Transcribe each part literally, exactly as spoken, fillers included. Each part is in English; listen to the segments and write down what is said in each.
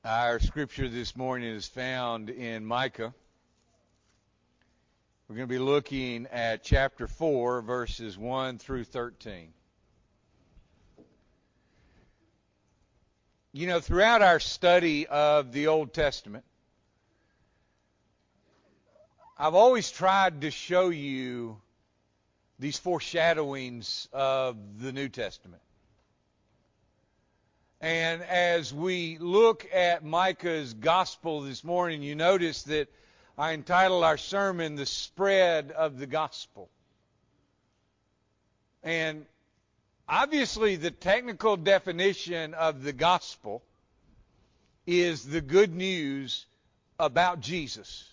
Our scripture this morning is found in Micah. We're going to be looking at chapter four, verses one through thirteen. You know, throughout our study of the Old Testament, I've always tried to show you these foreshadowings of the New Testament. And as we look at Micah's gospel this morning, you notice that I entitled our sermon, The Spread of the Gospel. And obviously the technical definition of the gospel is the good news about Jesus.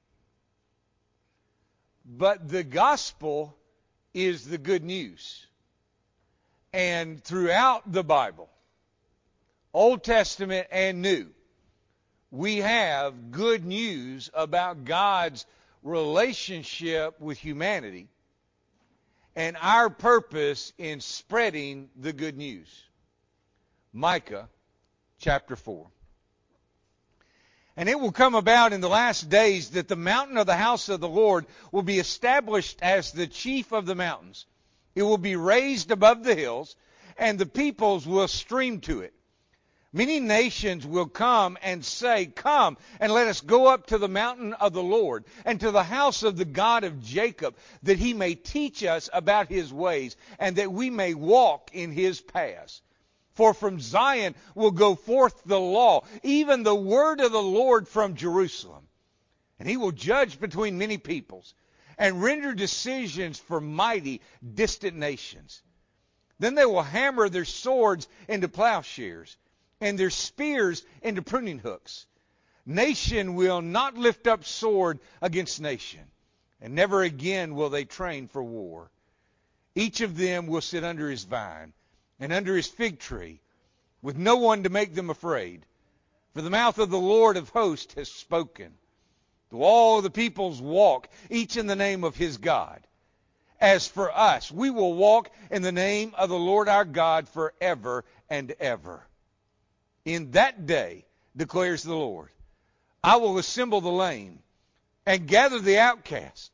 But the gospel is the good news. And throughout the Bible, Old Testament and New, we have good news about God's relationship with humanity and our purpose in spreading the good news. Micah chapter four. And it will come about in the last days that the mountain of the house of the Lord will be established as the chief of the mountains. It will be raised above the hills, and the peoples will stream to it. Many nations will come and say, "Come, and let us go up to the mountain of the Lord, and to the house of the God of Jacob, that he may teach us about his ways, and that we may walk in his paths. For from Zion will go forth the law, even the word of the Lord from Jerusalem. And he will judge between many peoples, and render decisions for mighty, distant nations. Then they will hammer their swords into plowshares, and their spears into pruning hooks. Nation will not lift up sword against nation, and never again will they train for war. Each of them will sit under his vine, and under his fig tree, with no one to make them afraid. For the mouth of the Lord of hosts has spoken. Do all the peoples walk, each in the name of his God. As for us, we will walk in the name of the Lord our God forever and ever. In that day, declares the Lord, I will assemble the lame and gather the outcast,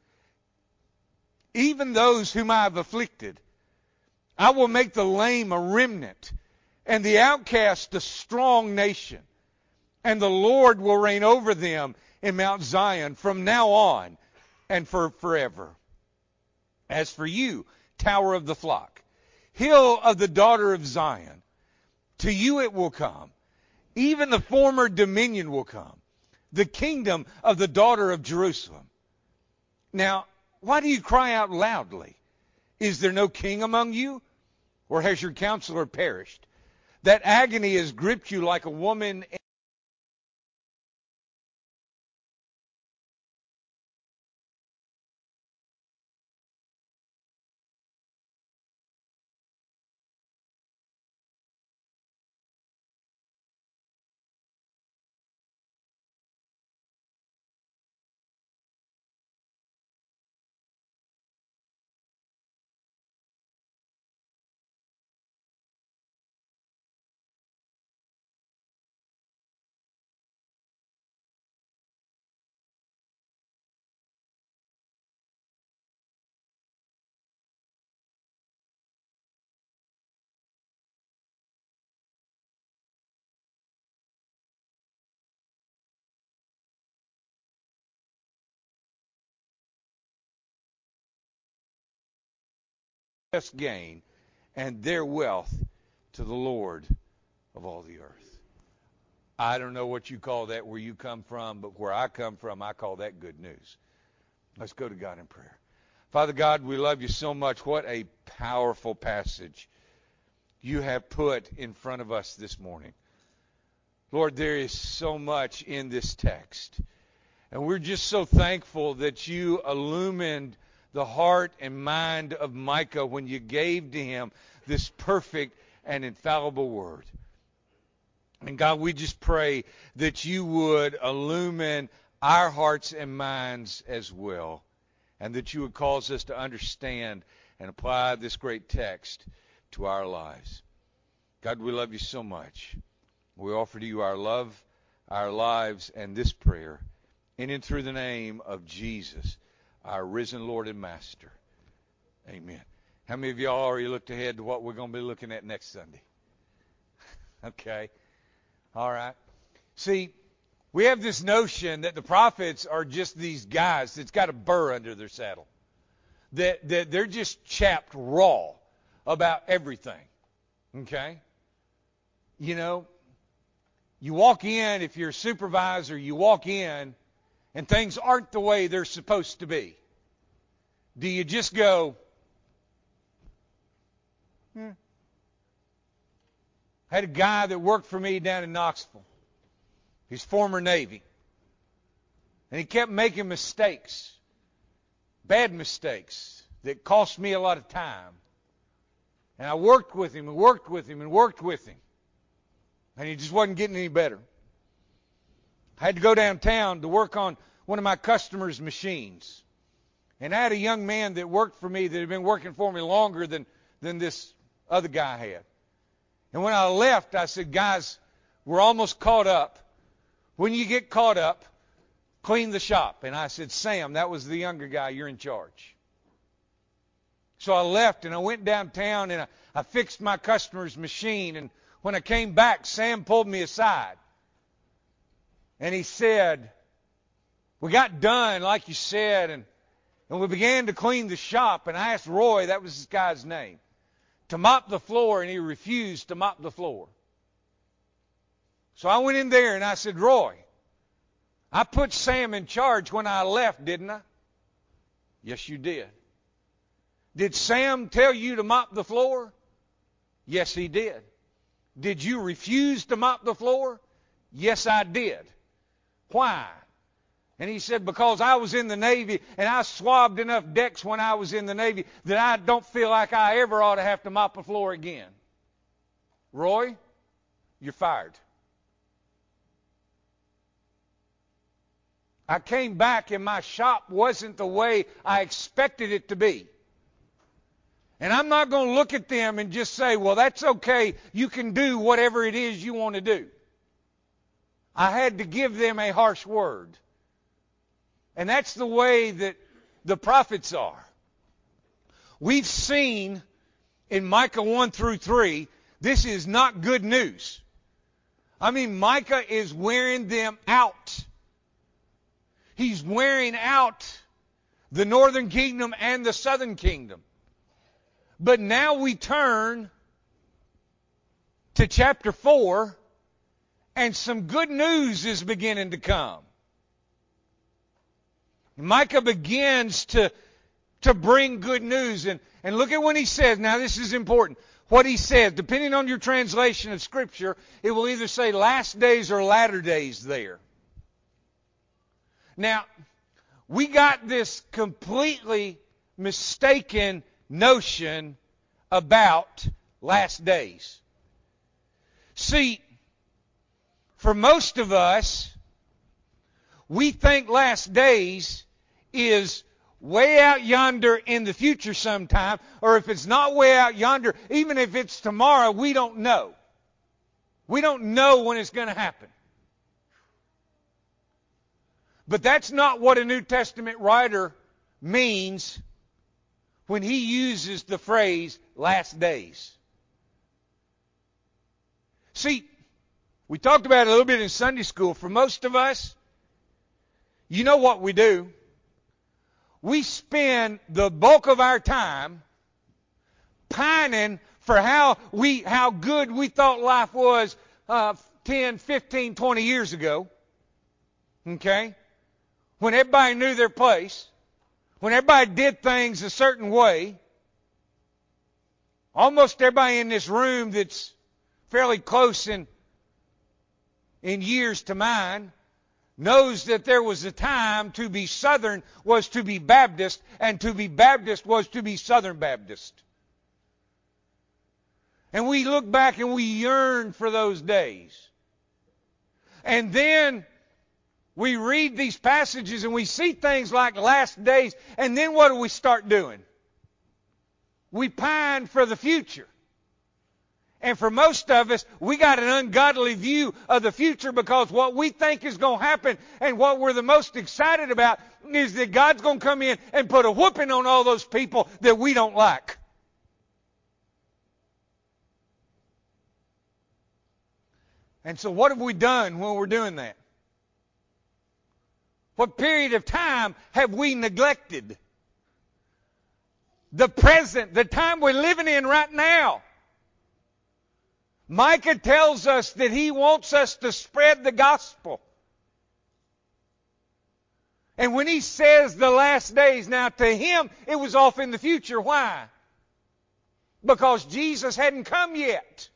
even those whom I have afflicted. I will make the lame a remnant, and the outcast a strong nation. And the Lord will reign over them in Mount Zion from now on and for forever. As for you, tower of the flock, hill of the daughter of Zion, to you it will come. Even the former dominion will come, the kingdom of the daughter of Jerusalem. Now, why do you cry out loudly? Is there no king among you? Or has your counselor perished? That agony has gripped you like a woman. Just gain and their wealth to the Lord of all the earth. I don't know what you call that where you come from, but where I come from, I call that good news. Let's go to God in prayer. Father God, we love you so much. What a powerful passage you have put in front of us this morning. Lord, there is so much in this text. And we're just so thankful that you illumined the heart and mind of Micah when you gave to him this perfect and infallible word. And God, we just pray that you would illumine our hearts and minds as well, and that you would cause us to understand and apply this great text to our lives. God, we love you so much. We offer to you our love, our lives, and this prayer, in and through the name of Jesus, our risen Lord and Master. Amen. How many of y'all already looked ahead to what we're going to be looking at next Sunday? Okay. All right. See, we have this notion that the prophets are just these guys that's got a burr under their saddle. That, that they're just chapped raw about everything. Okay? You know, you walk in, if you're a supervisor, you walk in, and things aren't the way they're supposed to be. Do you just go, hmm. I had a guy that worked for me down in Knoxville. He's former Navy. And he kept making mistakes, bad mistakes, that cost me a lot of time. And I worked with him and worked with him and worked with him. And he just wasn't getting any better. I had to go downtown to work on one of my customers' machines. And I had a young man that worked for me that had been working for me longer than, than this other guy had. And when I left, I said, guys, we're almost caught up. When you get caught up, clean the shop. And I said, Sam, that was the younger guy, you're in charge. So I left and I went downtown and I, I fixed my customer's machine. And when I came back, Sam pulled me aside. And he said, we got done like you said, and, and we began to clean the shop. And I asked Roy, that was this guy's name, to mop the floor, and he refused to mop the floor. So I went in there and I said, Roy, I put Sam in charge when I left, didn't I? Yes, you did. Did Sam tell you to mop the floor? Yes, he did. Did you refuse to mop the floor? Yes, I did. Why? And he said, because I was in the Navy and I swabbed enough decks when I was in the Navy that I don't feel like I ever ought to have to mop the floor again. Roy, you're fired. I came back and my shop wasn't the way I expected it to be. And I'm not going to look at them and just say, well, that's okay. You can do whatever it is you want to do. I had to give them a harsh word. And that's the way that the prophets are. We've seen in Micah one through three, this is not good news. I mean, Micah is wearing them out. He's wearing out the northern kingdom and the southern kingdom. But now we turn to chapter four, and some good news is beginning to come. Micah begins to, to bring good news. And, and look at what he says. Now this is important. What he says, depending on your translation of Scripture, it will either say last days or latter days there. Now, we got this completely mistaken notion about last days. See, for most of us, we think last days is way out yonder in the future sometime, or if it's not way out yonder, even if it's tomorrow, we don't know. We don't know when it's going to happen. But that's not what a New Testament writer means when he uses the phrase last days. See, we talked about it a little bit in Sunday school. For most of us, you know what we do? We spend the bulk of our time pining for how we how good we thought life was uh, ten, fifteen, twenty years ago. Okay? When everybody knew their place, when everybody did things a certain way. Almost everybody in this room that's fairly close in, in years to mine knows that there was a time to be Southern was to be Baptist, and to be Baptist was to be Southern Baptist. And we look back and we yearn for those days. And then we read these passages and we see things like last days, and then what do we start doing? We pine for the future. And for most of us, we got an ungodly view of the future because what we think is going to happen and what we're the most excited about is that God's going to come in and put a whooping on all those people that we don't like. And so what have we done when we're doing that? What period of time have we neglected? The present, the time we're living in right now. Micah tells us that he wants us to spread the gospel. And when he says the last days, now to him it was off in the future. Why? Because Jesus hadn't come yet.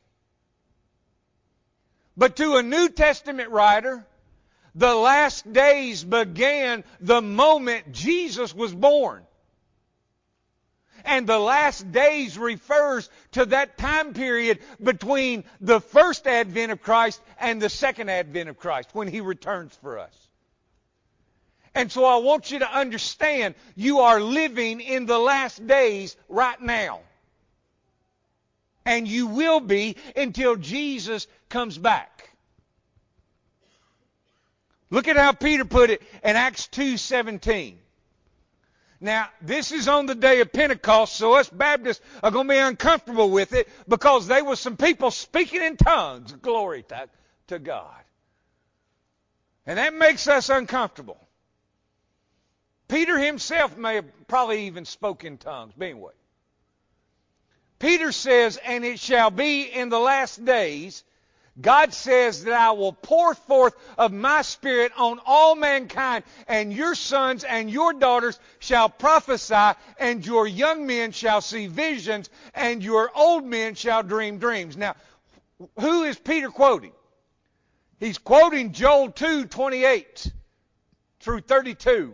But to a New Testament writer, the last days began the moment Jesus was born. And the last days refers to that time period between the first advent of Christ and the second advent of Christ, when He returns for us. And so I want you to understand, you are living in the last days right now. And you will be until Jesus comes back. Look at how Peter put it in Acts two seventeen. Now, this is on the day of Pentecost, so us Baptists are going to be uncomfortable with it because there were some people speaking in tongues. Glory to, to God. And that makes us uncomfortable. Peter himself may have probably even spoke in tongues. But anyway. Peter says, and it shall be in the last days, God says that I will pour forth of my Spirit on all mankind, and your sons and your daughters shall prophesy, and your young men shall see visions, and your old men shall dream dreams. Now, who is Peter quoting? He's quoting Joel two twenty-eight through thirty-two.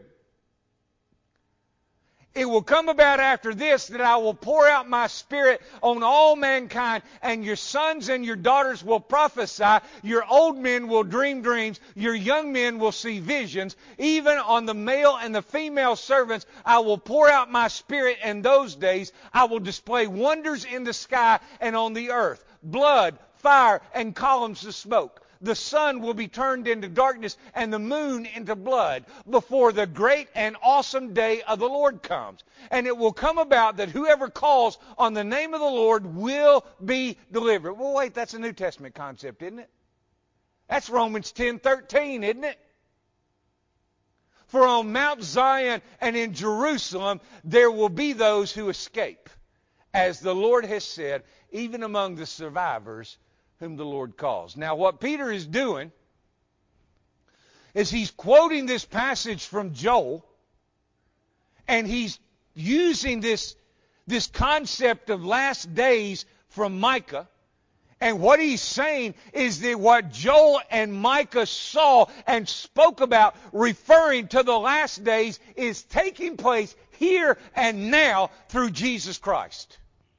It will come about after this that I will pour out my Spirit on all mankind, and your sons and your daughters will prophesy, your old men will dream dreams, your young men will see visions. Even on the male and the female servants I will pour out my Spirit in those days. I will display wonders in the sky and on the earth, blood, fire, and columns of smoke. The sun will be turned into darkness and the moon into blood before the great and awesome day of the Lord comes. And it will come about that whoever calls on the name of the Lord will be delivered. Well, wait, that's a New Testament concept, isn't it? That's Romans ten thirteen, isn't it? For on Mount Zion and in Jerusalem there will be those who escape, as the Lord has said, even among the survivors whom the Lord calls. Now, what Peter is doing is he's quoting this passage from Joel, and he's using this, this concept of last days from Micah. And what he's saying is that what Joel and Micah saw and spoke about, referring to the last days, is taking place here and now through Jesus Christ.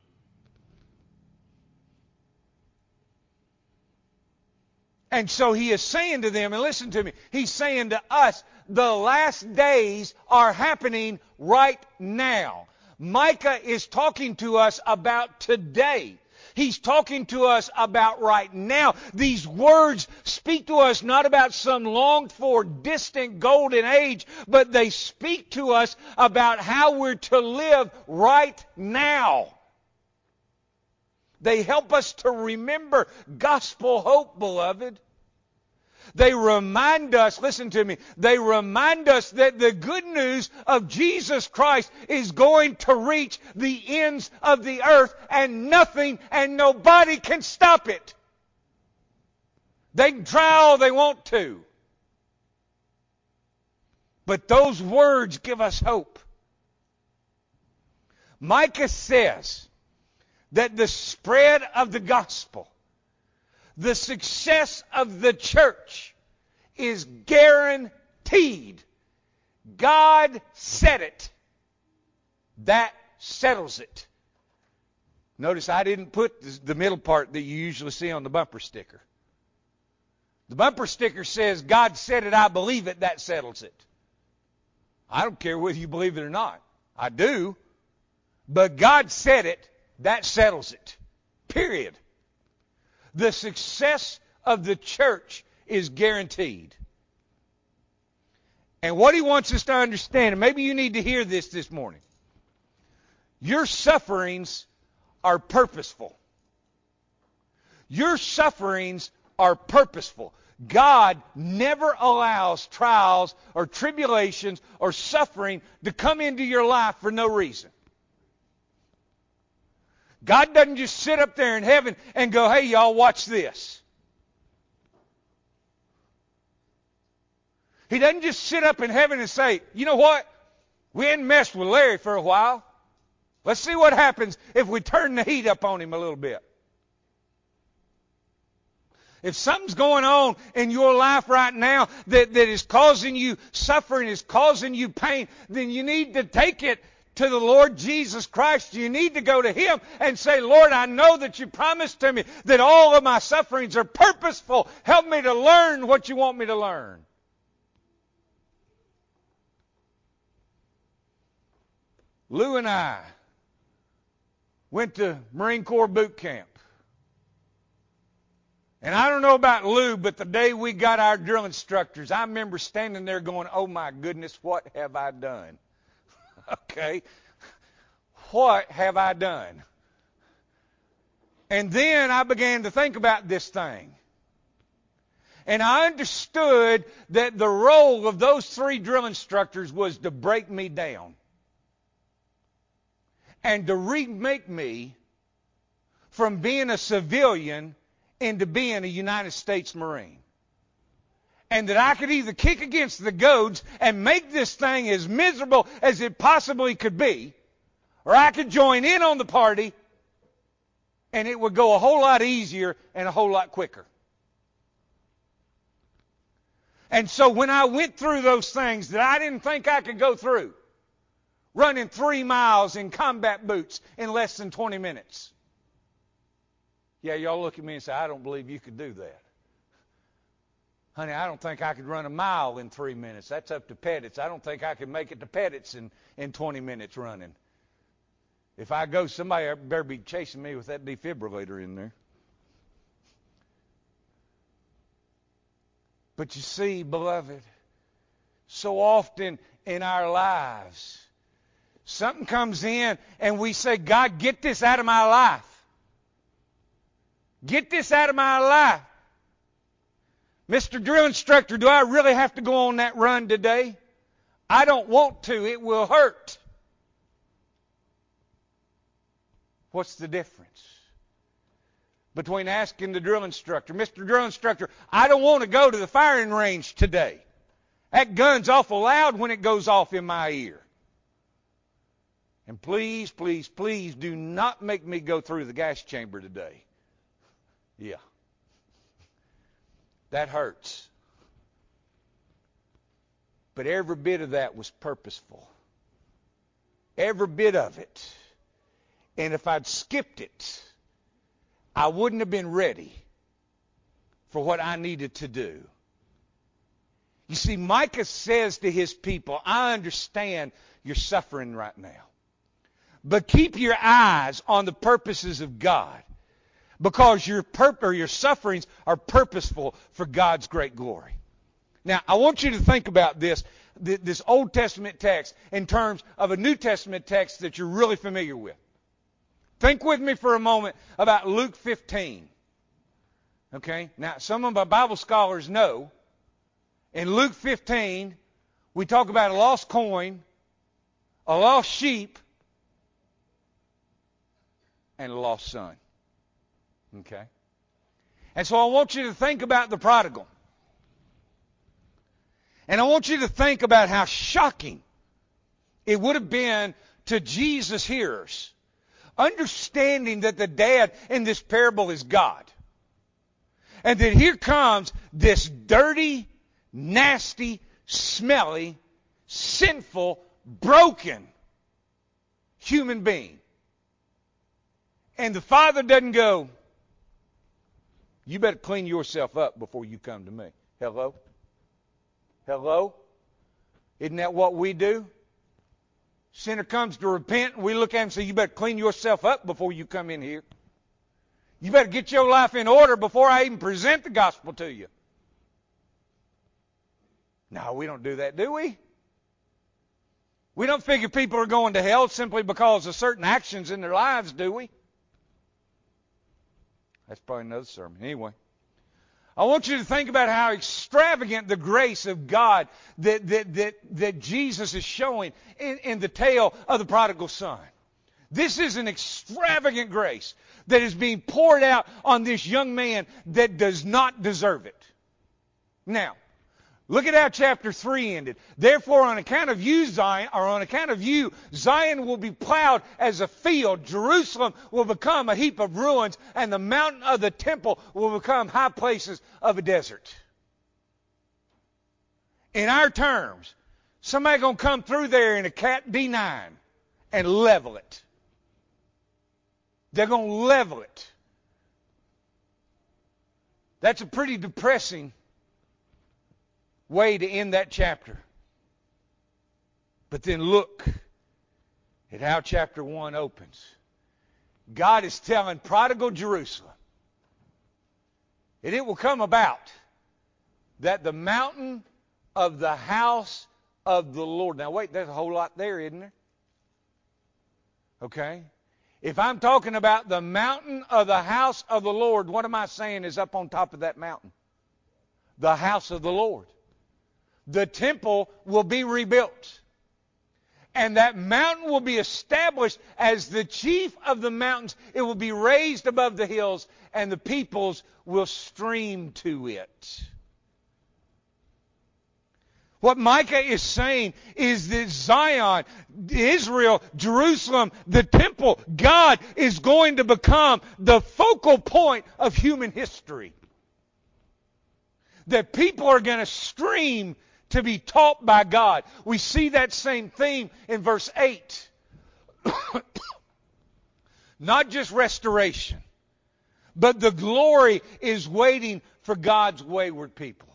And so he is saying to them, and listen to me, he's saying to us, the last days are happening right now. Micah is talking to us about today. He's talking to us about right now. These words speak to us not about some longed-for distant golden age, but they speak to us about how we're to live right now. They help us to remember gospel hope, beloved. They remind us, listen to me, they remind us that the good news of Jesus Christ is going to reach the ends of the earth, and nothing and nobody can stop it. They can try all they want to. But those words give us hope. Micah says that the spread of the gospel, the success of the church, is guaranteed. God said it. That settles it. Notice I didn't put the middle part that you usually see on the bumper sticker. The bumper sticker says, God said it, I believe it, that settles it. I don't care whether you believe it or not. I do. But God said it, that settles it. Period. The success of the church is guaranteed. And what he wants us to understand, and maybe you need to hear this this morning, your sufferings are purposeful. Your sufferings are purposeful. God never allows trials or tribulations or suffering to come into your life for no reason. God doesn't just sit up there in heaven and go, hey, y'all, watch this. He doesn't just sit up in heaven and say, you know what? We hadn't messed with Larry for a while. Let's see what happens if we turn the heat up on him a little bit. If something's going on in your life right now that, that is causing you suffering, is causing you pain, then you need to take it to the Lord Jesus Christ. You need to go to Him and say, Lord, I know that you promised to me that all of my sufferings are purposeful. Help me to learn what you want me to learn. Lou and I went to Marine Corps boot camp. And I don't know about Lou, but the day we got our drill instructors, I remember standing there going, oh my goodness, what have I done? Okay, what have I done? And then I began to think about this thing. And I understood that the role of those three drill instructors was to break me down and to remake me from being a civilian into being a United States Marine. And that I could either kick against the goads and make this thing as miserable as it possibly could be, or I could join in on the party and it would go a whole lot easier and a whole lot quicker. And so when I went through those things that I didn't think I could go through, running three miles in combat boots in less than twenty minutes. Yeah, y'all look at me and say, I don't believe you could do that. Honey, I don't think I could run a mile in three minutes. That's up to Pettit's. I don't think I could make it to Pettit's in, in twenty minutes running. If I go, somebody better be chasing me with that defibrillator in there. But you see, beloved, so often in our lives, something comes in and we say, God, get this out of my life. Get this out of my life. Mister Drill Instructor, do I really have to go on that run today? I don't want to. It will hurt. What's the difference between asking the drill instructor, Mister Drill Instructor, I don't want to go to the firing range today. That gun's awful loud when it goes off in my ear. And please, please, please do not make me go through the gas chamber today. Yeah. That hurts. But every bit of that was purposeful. Every bit of it. And if I'd skipped it, I wouldn't have been ready for what I needed to do. You see, Micah says to his people, I understand you're suffering right now. But keep your eyes on the purposes of God. Because your purpose or your sufferings are purposeful for God's great glory. Now, I want you to think about this, this Old Testament text in terms of a New Testament text that you're really familiar with. Think with me for a moment about Luke fifteen. Okay? Now, some of my Bible scholars know in Luke fifteen, we talk about a lost coin, a lost sheep, and a lost son. Okay? And so I want you to think about the prodigal. And I want you to think about how shocking it would have been to Jesus' hearers, understanding that the dad in this parable is God. And that here comes this dirty, nasty, smelly, sinful, broken human being. And the father doesn't go, you better clean yourself up before you come to me. Hello? Hello? Isn't that what we do? Sinner comes to repent, and we look at him and say, you better clean yourself up before you come in here. You better get your life in order before I even present the gospel to you. No, we don't do that, do we? We don't figure people are going to hell simply because of certain actions in their lives, do we? That's probably another sermon. Anyway, I want you to think about how extravagant the grace of God that, that, that, that Jesus is showing in, in the tale of the prodigal son. This is an extravagant grace that is being poured out on this young man that does not deserve it. Now, look at how chapter three ended. Therefore, on account of you, Zion, or on account of you, Zion will be plowed as a field. Jerusalem will become a heap of ruins, and the mountain of the temple will become high places of a desert. In our terms, somebody going to come through there in a Cat D nine and level it. They're going to level it. That's a pretty depressing way to end that chapter. But then look at how chapter one opens. God is telling prodigal Jerusalem, and it will come about that the mountain of the house of the Lord. Now wait, there's a whole lot there, isn't there? Okay? If I'm talking about the mountain of the house of the Lord, what am I saying is up on top of that mountain? The house of the Lord. The temple will be rebuilt. And that mountain will be established as the chief of the mountains. It will be raised above the hills, and the peoples will stream to it. What Micah is saying is that Zion, Israel, Jerusalem, the temple, God is going to become the focal point of human history. That people are going to stream to be taught by God. We see that same theme in verse eight. Not just restoration, but the glory is waiting for God's wayward people.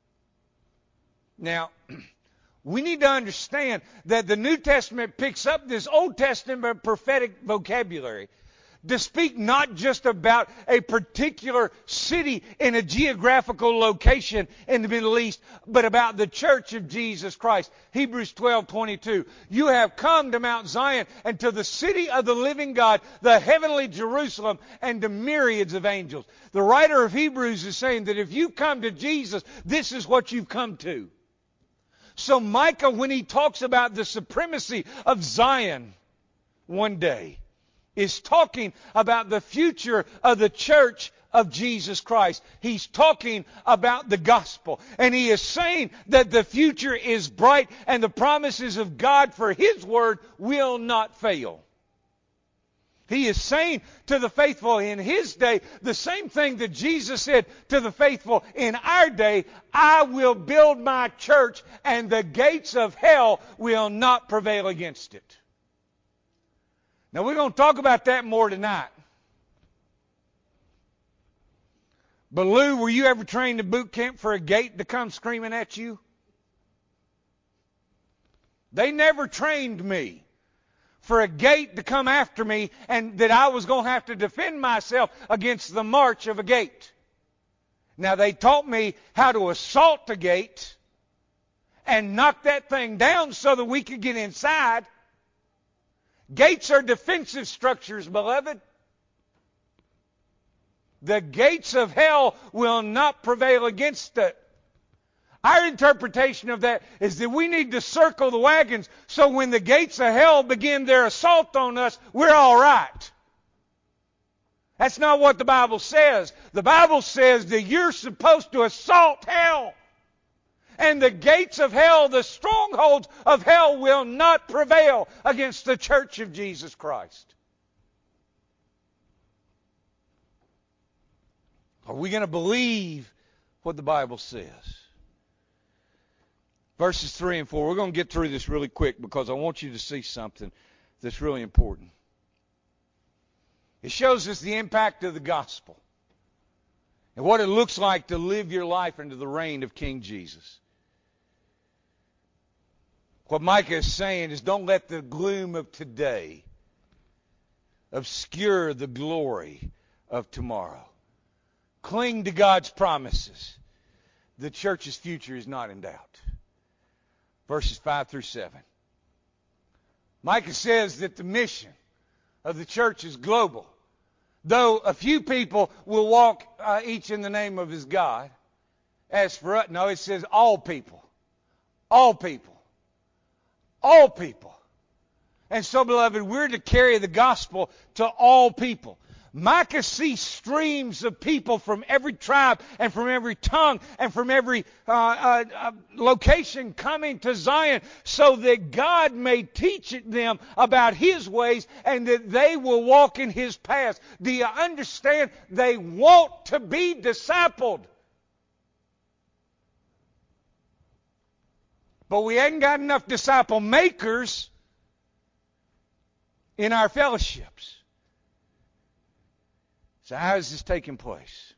Now, we need to understand that the New Testament picks up this Old Testament prophetic vocabulary to speak not just about a particular city in a geographical location in the Middle East, but about the church of Jesus Christ. Hebrews twelve twenty-two. You have come to Mount Zion and to the city of the living God, the heavenly Jerusalem, and to myriads of angels. The writer of Hebrews is saying that if you come to Jesus, this is what you've come to. So Micah, when he talks about the supremacy of Zion one day, is talking about the future of the church of Jesus Christ. He's talking about the gospel. And he is saying that the future is bright and the promises of God for His word will not fail. He is saying to the faithful in His day the same thing that Jesus said to the faithful in our day. I will build my church and the gates of hell will not prevail against it. Now we're going to talk about that more tonight. But Lou, were you ever trained in boot camp for a gate to come screaming at you? They never trained me for a gate to come after me and that I was going to have to defend myself against the march of a gate. Now they taught me how to assault a gate and knock that thing down so that we could get inside. Gates are defensive structures, beloved. The gates of hell will not prevail against it. Our interpretation of that is that we need to circle the wagons so when the gates of hell begin their assault on us, we're all right. That's not what the Bible says. The Bible says that you're supposed to assault hell. And the gates of hell, the strongholds of hell will not prevail against the church of Jesus Christ. Are we going to believe what the Bible says? Verses three and four. We're going to get through this really quick because I want you to see something that's really important. It shows us the impact of the gospel and what it looks like to live your life under the reign of King Jesus. What Micah is saying is don't let the gloom of today obscure the glory of tomorrow. Cling to God's promises. The church's future is not in doubt. Verses five through seven. Micah says that the mission of the church is global. Though a few people will walk uh, each in the name of his God. As for us, no, it says all people. All people. All people. And so, beloved, we're to carry the gospel to all people. Micah sees streams of people from every tribe and from every tongue and from every uh, uh, uh, location coming to Zion so that God may teach them about His ways and that they will walk in His paths. Do you understand? They want to be discipled. But we ain't got enough disciple makers in our fellowships. So how is this taking place?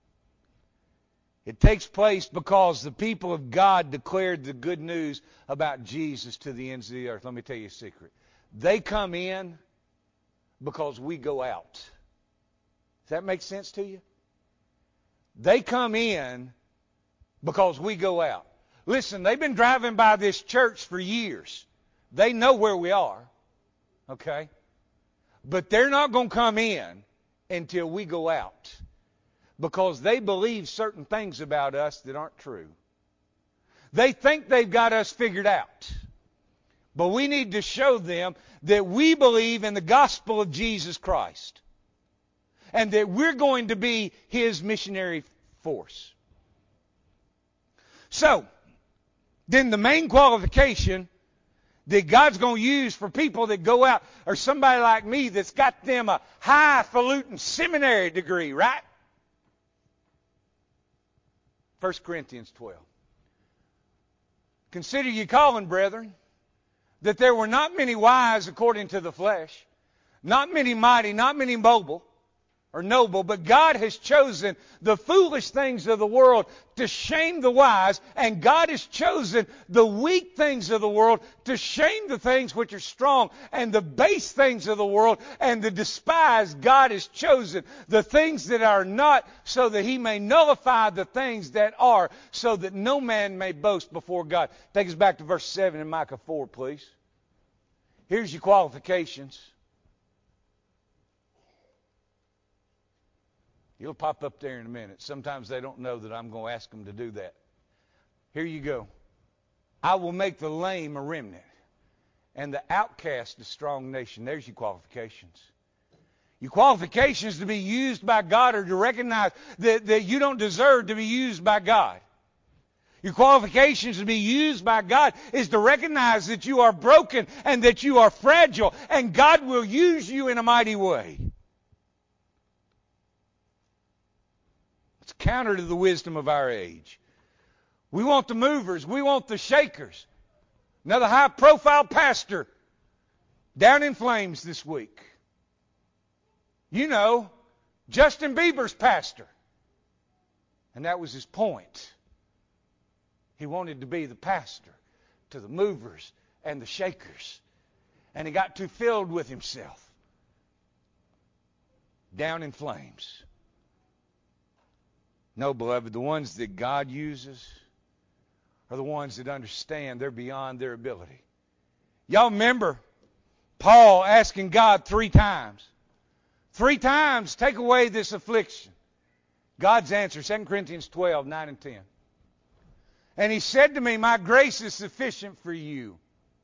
It takes place because the people of God declared the good news about Jesus to the ends of the earth. Let me tell you a secret. They come in because we go out. Does that make sense to you? They come in because we go out. Listen, they've been driving by this church for years. They know where we are. Okay? But they're not going to come in until we go out. Because they believe certain things about us that aren't true. They think they've got us figured out. But we need to show them that we believe in the gospel of Jesus Christ. And that we're going to be His missionary force. So, then the main qualification that God's going to use for people that go out or somebody like me that's got them a highfalutin seminary degree, right? First Corinthians twelve. Consider ye calling, brethren, that there were not many wise according to the flesh, not many mighty, not many mobile or noble, but God has chosen the foolish things of the world to shame the wise, and God has chosen the weak things of the world to shame the things which are strong, and the base things of the world and the despised God has chosen the things that are not, so that He may nullify the things that are, so that no man may boast before God. Take us back to verse seven in Micah four, please. Here's your qualifications. You'll pop up there in a minute. Sometimes they don't know that I'm going to ask them to do that. Here you go. I will make the lame a remnant and the outcast a strong nation. There's your qualifications. Your qualifications to be used by God are to recognize that, that you don't deserve to be used by God. Your qualifications to be used by God is to recognize that you are broken and that you are fragile, and God will use you in a mighty way. It's counter to the wisdom of our age. We want the movers. We want the shakers. Another high-profile pastor down in flames this week. You know, Justin Bieber's pastor. And that was his point. He wanted to be the pastor to the movers and the shakers. And he got too filled with himself. Down in flames. No, beloved, the ones that God uses are the ones that understand they're beyond their ability. Y'all remember Paul asking God three times. Three times, take away this affliction. God's answer, Second Corinthians twelve, nine and ten. And He said to me, my grace is sufficient for you.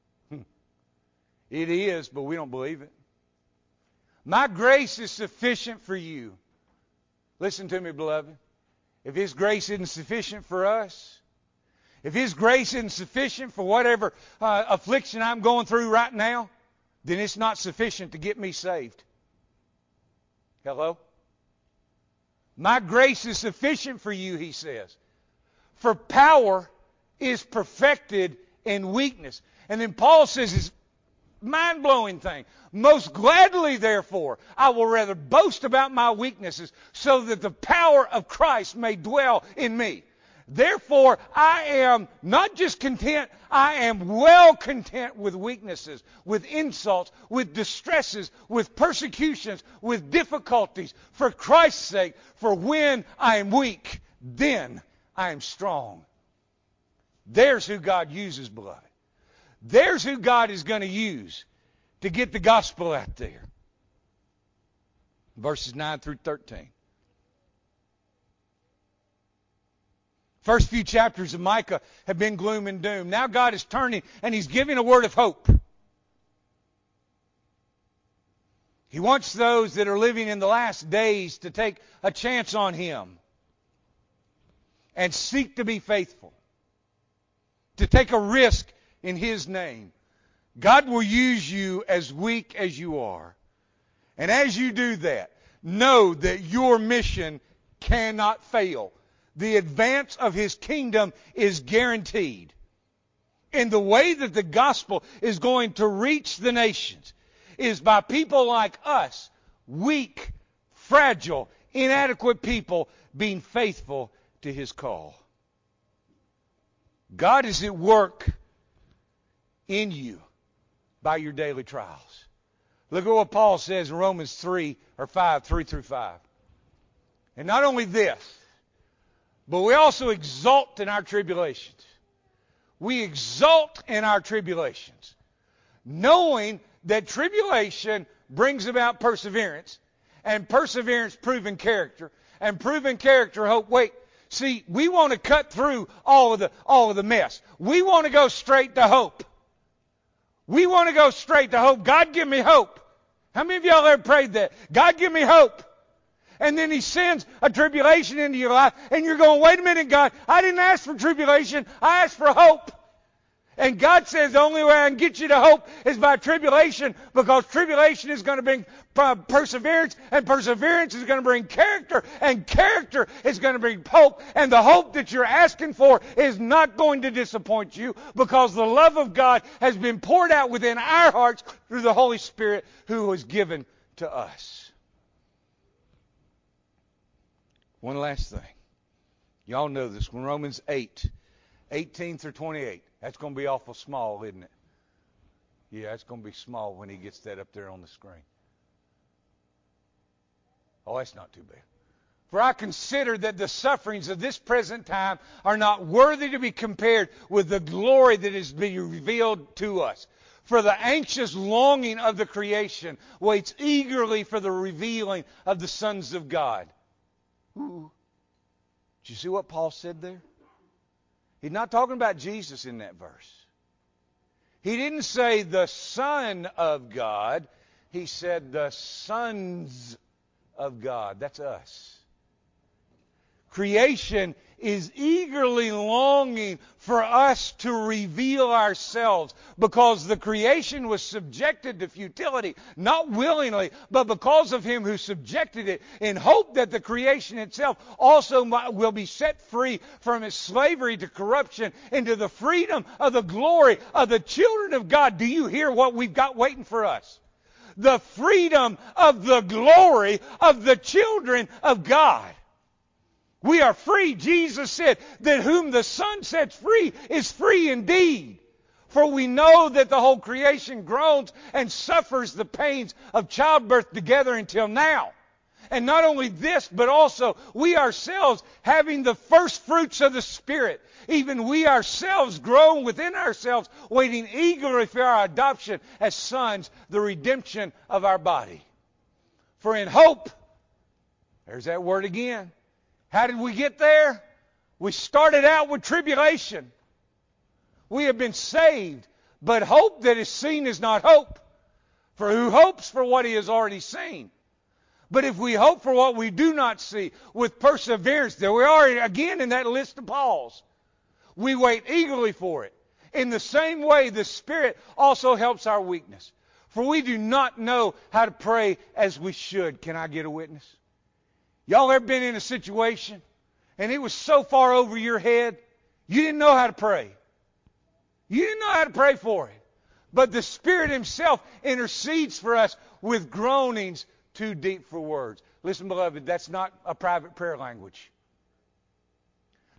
It is, but we don't believe it. My grace is sufficient for you. Listen to me, beloved. If His grace isn't sufficient for us, if His grace isn't sufficient for whatever uh, affliction I'm going through right now, then it's not sufficient to get me saved. Hello? My grace is sufficient for you, He says. For power is perfected in weakness. And then Paul says this mind-blowing thing. Most gladly, therefore, I will rather boast about my weaknesses so that the power of Christ may dwell in me. Therefore, I am not just content, I am well content with weaknesses, with insults, with distresses, with persecutions, with difficulties, for Christ's sake. For when I am weak, then I am strong. There's who God uses, beloved. There's who God is going to use to get the gospel out there. Verses nine through thirteen. First few chapters of Micah have been gloom and doom. Now God is turning and He's giving a word of hope. He wants those that are living in the last days to take a chance on Him and seek to be faithful, to take a risk in His name. God will use you as weak as you are. And as you do that, know that your mission cannot fail. The advance of His kingdom is guaranteed. And the way that the gospel is going to reach the nations is by people like us, weak, fragile, inadequate people, being faithful to His call. God is at work in you by your daily trials. Look at what Paul says in Romans three or five, three through five. And not only this, but we also exult in our tribulations. We exult in our tribulations, knowing that tribulation brings about perseverance, and perseverance proven character, and proven character hope. Wait, see, we want to cut through all of the all of the mess. We want to go straight to hope. We want to go straight to hope. God, give me hope. How many of y'all ever prayed that? God, give me hope. And then He sends a tribulation into your life, and you're going, wait a minute, God, I didn't ask for tribulation. I asked for hope. And God says the only way I can get you to hope is by tribulation, because tribulation is going to bring perseverance, and perseverance is going to bring character, and character is going to bring hope. And the hope that you're asking for is not going to disappoint you, because the love of God has been poured out within our hearts through the Holy Spirit who was given to us. One last thing. Y'all know this. When Romans eight, eighteen through twenty-eight. That's going to be awful small, isn't it? Yeah, it's going to be small when he gets that up there on the screen. Oh, that's not too bad. For I consider that the sufferings of this present time are not worthy to be compared with the glory that is being revealed to us. For the anxious longing of the creation waits eagerly for the revealing of the sons of God. Ooh. Did you see what Paul said there? He's not talking about Jesus in that verse. He didn't say the Son of God. He said the sons of God. That's us. Creation is eagerly longing for us to reveal ourselves, because the creation was subjected to futility, not willingly, but because of Him who subjected it, in hope that the creation itself also will be set free from its slavery to corruption into the freedom of the glory of the children of God. Do you hear what we've got waiting for us? The freedom of the glory of the children of God. We are free. Jesus said that whom the Son sets free is free indeed. For we know that the whole creation groans and suffers the pains of childbirth together until now. And not only this, but also we ourselves, having the first fruits of the Spirit, even we ourselves groan within ourselves, waiting eagerly for our adoption as sons, the redemption of our body. For in hope, there's that word again. How did we get there? We started out with tribulation. We have been saved, but hope that is seen is not hope. For who hopes for what he has already seen? But if we hope for what we do not see, with perseverance, there we are again in that list of Paul's. We wait eagerly for it. In the same way, the Spirit also helps our weakness. For we do not know how to pray as we should. Can I get a witness? Y'all ever been in a situation and it was so far over your head, you didn't know how to pray. You didn't know how to pray for it. But the Spirit Himself intercedes for us with groanings too deep for words. Listen, beloved, that's not a private prayer language.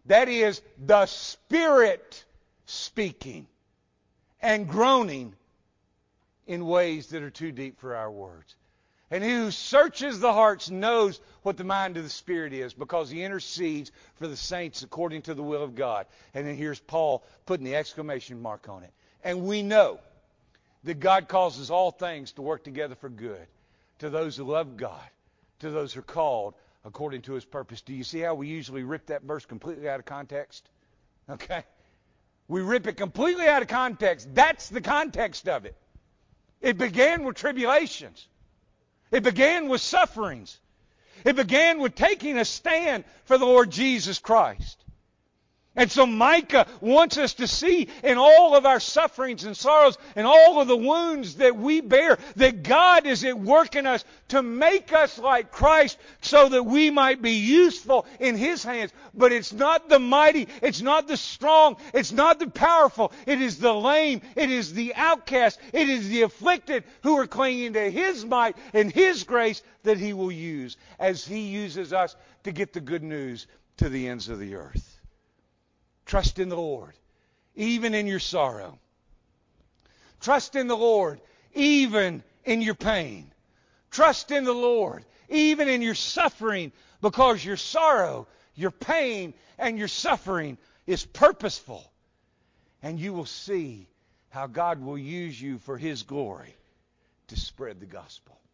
That is the Spirit speaking and groaning in ways that are too deep for our words. And he who searches the hearts knows what the mind of the Spirit is, because he intercedes for the saints according to the will of God. And then here's Paul putting the exclamation mark on it. And we know that God causes all things to work together for good to those who love God, to those who are called according to his purpose. Do you see how we usually rip that verse completely out of context? Okay? We rip it completely out of context. That's the context of it. It began with tribulations. It began with sufferings. It began with taking a stand for the Lord Jesus Christ. And so Micah wants us to see in all of our sufferings and sorrows and all of the wounds that we bear that God is at work in us to make us like Christ so that we might be useful in His hands. But it's not the mighty, it's not the strong, it's not the powerful, it is the lame, it is the outcast, it is the afflicted who are clinging to His might and His grace that He will use as He uses us to get the good news to the ends of the earth. Trust in the Lord, even in your sorrow. Trust in the Lord, even in your pain. Trust in the Lord, even in your suffering, because your sorrow, your pain, and your suffering is purposeful. And you will see how God will use you for His glory to spread the gospel.